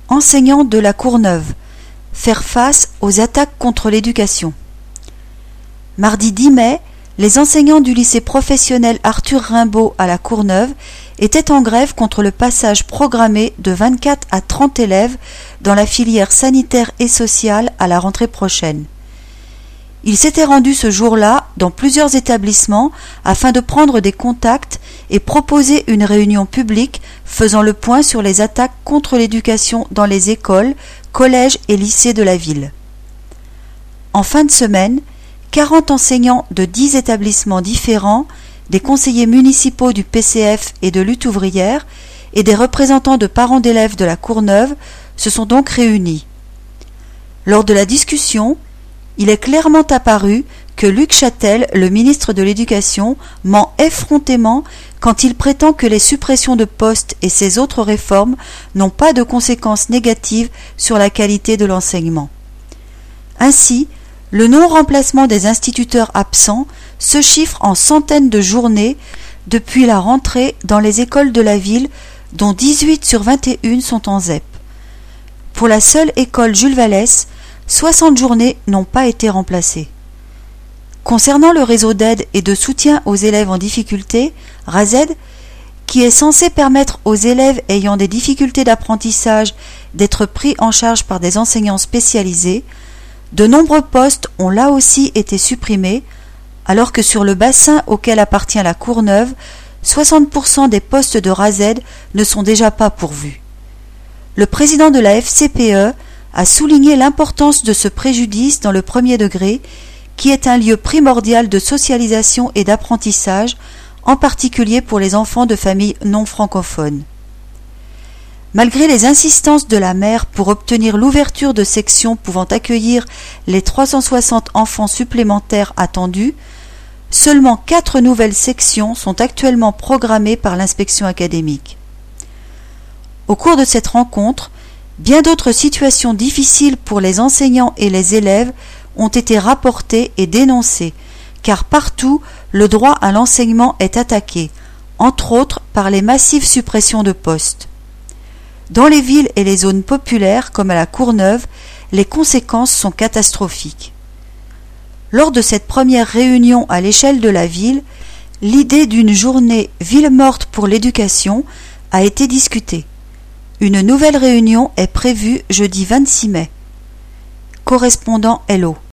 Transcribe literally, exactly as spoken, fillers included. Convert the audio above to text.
Enseignants de la Courneuve, faire face aux attaques contre l'éducation. Mardi dix mai, les enseignants du lycée professionnel Arthur Rimbaud à la Courneuve étaient en grève contre le passage programmé de vingt-quatre à trente élèves dans la filière sanitaire et sociale à la rentrée prochaine. Ils s'étaient rendus ce jour-là dans plusieurs établissements afin de prendre des contacts et proposer une réunion publique faisant le point sur les attaques contre l'éducation dans les écoles, collèges et lycées de la ville. En fin de semaine, quarante enseignants de dix établissements différents, des conseillers municipaux du P C F et de Lutte ouvrière et des représentants de parents d'élèves de la Courneuve se sont donc réunis. Lors de la discussion, il est clairement apparu que Luc Châtel, le ministre de l'Éducation, ment effrontément quand il prétend que les suppressions de postes et ces autres réformes n'ont pas de conséquences négatives sur la qualité de l'enseignement. Ainsi, le non-remplacement des instituteurs absents se chiffre en centaines de journées depuis la rentrée dans les écoles de la ville, dont dix-huit sur vingt et un sont en Z E P. Pour la seule école Jules Vallès, soixante journées n'ont pas été remplacées. Concernant le réseau d'aide et de soutien aux élèves en difficulté, R A Z E D, qui est censé permettre aux élèves ayant des difficultés d'apprentissage d'être pris en charge par des enseignants spécialisés, de nombreux postes ont là aussi été supprimés, alors que sur le bassin auquel appartient la Courneuve, soixante pour cent des postes de R A Z E D ne sont déjà pas pourvus. Le président de la F C P E a souligné l'importance de ce préjudice dans le premier degré, qui est un lieu primordial de socialisation et d'apprentissage, en particulier pour les enfants de familles non francophones. Malgré les insistances de la maire pour obtenir l'ouverture de sections pouvant accueillir les trois cent soixante enfants supplémentaires attendus, seulement quatre nouvelles sections sont actuellement programmées par l'inspection académique. Au cours de cette rencontre, bien d'autres situations difficiles pour les enseignants et les élèves ont été rapportées et dénoncées, car partout le droit à l'enseignement est attaqué, entre autres par les massives suppressions de postes. Dans les villes et les zones populaires comme à la Courneuve, les conséquences sont catastrophiques. Lors de cette première réunion à l'échelle de la ville, l'idée d'une journée ville morte pour l'éducation a été discutée. Une nouvelle réunion est prévue jeudi vingt-six mai. Correspondant Hello.